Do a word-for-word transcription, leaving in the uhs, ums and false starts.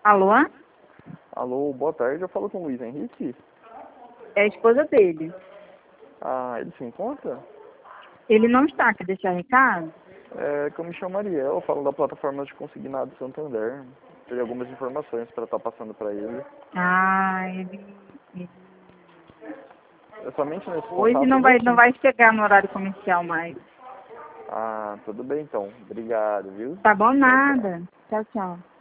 Alô? Alô, boa tarde, eu falo com o Luiz Henrique. É a esposa dele. Ah, ele se encontra? Ele não está, quer deixar recado? É que eu me chamo Ariel, eu falo da plataforma de consignado Santander. Teria algumas informações para estar passando para ele. Ah, ele, ele É somente nesse hoje contato não vai, não mesmo? vai chegar no horário comercial mais. Ah, tudo bem então. Obrigado, viu? Tá bom Tchau, tchau. nada. Tchau, tchau.